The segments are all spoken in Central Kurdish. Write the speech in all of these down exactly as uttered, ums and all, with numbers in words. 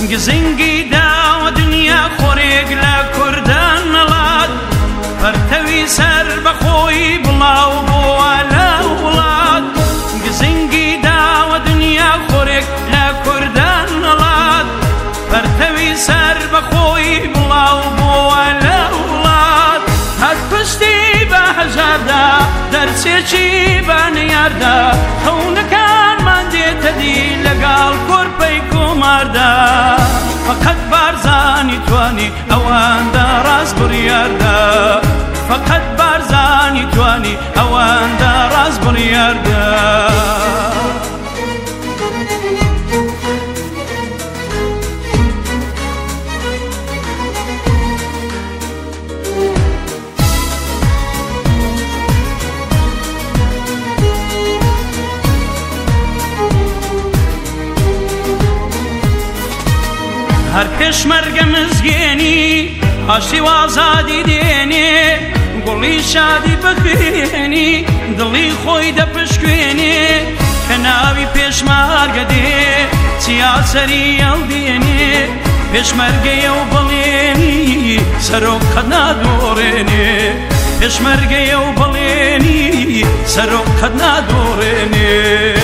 گزنگی داوە دنیا خۆرێک لە کوردان نەڵات پەرتەوی سەر بەخۆی بڵاو بووە لە وڵات گزنگی داوە دنیا خۆرێک لە کوردان نەڵات پەرتەوی سەر بەخۆی بڵاو بووە لە وڵات هەر پشتی بە هەژاردا دەرچێکی بانیاردا خەونەکانمان دێتە دی لەگەڵ کۆرپەی کۆماردا فەقەت بارزانی توانی ئەواندا ڕاست بڕیاردا فەقەت بارزانی توانی ئەواندا ڕاست بڕیاردا هەر پێشمەرگە مزگێنی هاشتی وازادی دێنێ گوڵی شادی بخوێنی دڵی خۆی دەپشکوێنێ کە ناوی پێشمەرگە دێ چیا سەری هەڵدێنێ پێشمەرگەیە و بەڵێنی سەرۆکەت نادۆڕێنێ پێشمەرگەیە و بەڵێنی سەرۆکەت نادۆڕێنێ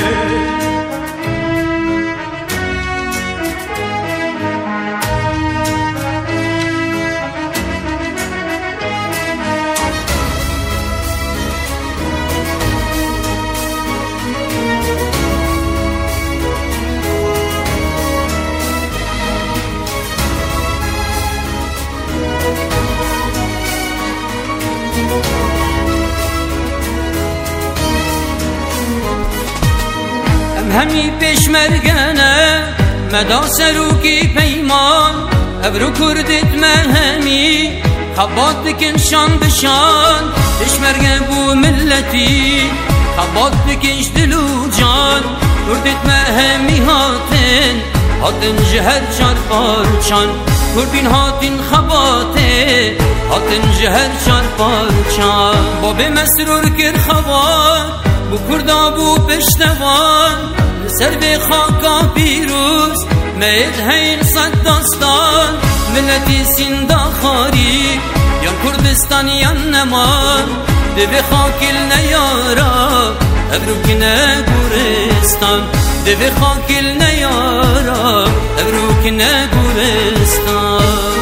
هەمی پێشمەرگەنە مەدا سەرۆکی پەیمان ئەبرو کوردتمە هەمی خەبات بکن شان بشان پێشمەرگە بوو ملەتی خەبات بکەش دل و جان کوردتمە هەمی هاتن هاتن ji her çar parçan Kurdin hatin xebatê hatin ji her çar parçan Babê mesrûr kir xebat bu Kurda bû piştevan ser vê xaka pîrûz meyed heyn sed dastan milletî sînda xarî yan Kurdistan yan neman divê xakil neyara evrûkine Guristan divê xakil neyara evrûkine Guristan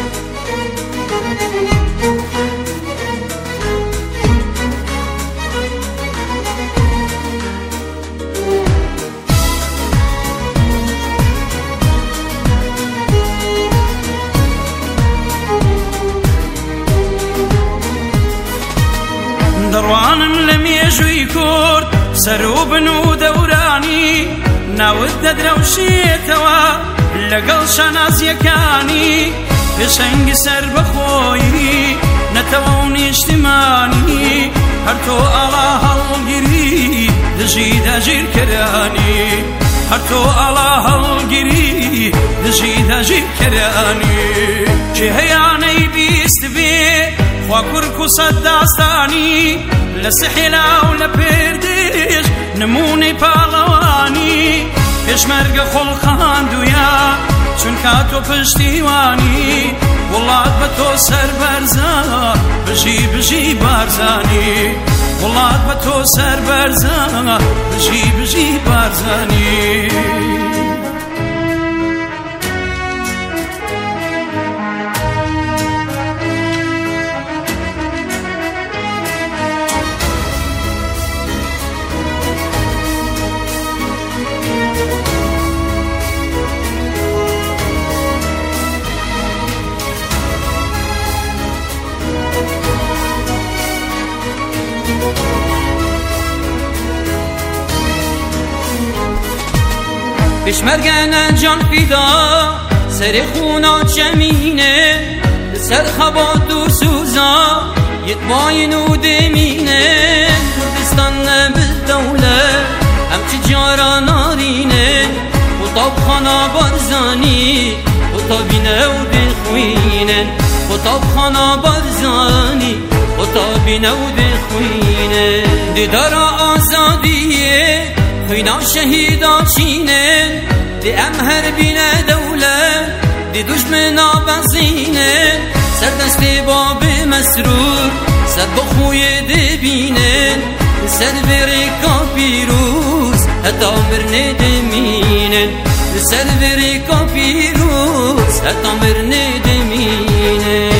دەڕوانم لە مێژووی کورد سەر و بن و دەورانی ناوت دەدرەوشێتەوە لەگەڵ شانازیەکانی پێشەنگی سەر بەخۆیی نەتەوە و نیشتیمانی هەر تۆ ئاڵا هەڵگیری دژی داژیرکەرانی هەر تۆ ئاڵا هەڵگیری دژی داژیرکەرانی کێ هەیانەی بیست بێ خوا کورک و سەد داستانی لە سەحێلا و لە پێردێش نمونەی پاڵەوانی پێشمەرگە خۆڵ خاندوویە چونکە تۆ پشتیوانی وڵات بە تۆ سەربەرزە بژی بژی بارزانی وڵات بە تۆ سەربەرزە بژی بژی بارزانی پێشمەرگەنە جان فیدا سەری خونا چەمینێ لەسەر خەبات و سوزا یەتباین و دێمینێ کوردستان نەبێت دەولەت ئەم چ جارە نارینێ قوتابخانە بارزانی قوتابینە و دێخوینن قوتابخانە بارزانی قوتابینە و دێخوینن دیدارە ئازادیە خوینا شەهیدا چینن دي أمهر بنا دولة دي دشمنا بزينة سر دستي باب مسرور سر بخوي دبينن سر بريكا بيروز هتا مرن دمينن سر بريكا بيروز هتا مرن دمينن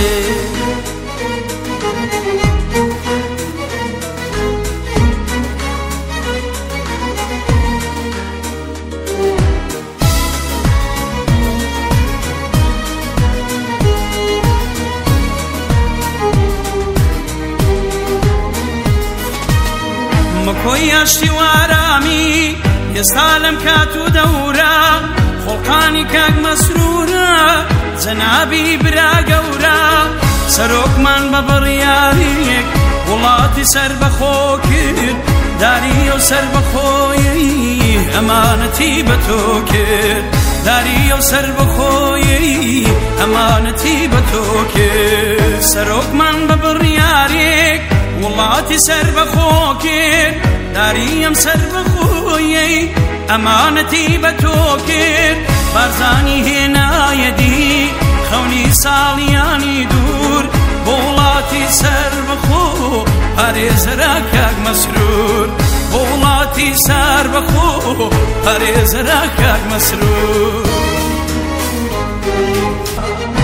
مكوي اشتي وارامي يستعلم كاتو دورا خلقاني كاك مسرورا زنابي برا قورا سروك من ببرياريك ولاتي سر بخوكر داري وسر بخوي أمانتي بتوكر داري وسر بخوي أمانتي بتوكر سروك من ببرياريك ولاتي سر بخوكر داريم سر بخوي أمانتي بتوكر بارزاني هنا يدي خوني سالياني دور بولاتي سر بخو هرز راكاك مسرور بولاتي سر بخو هرز راكاك مسرور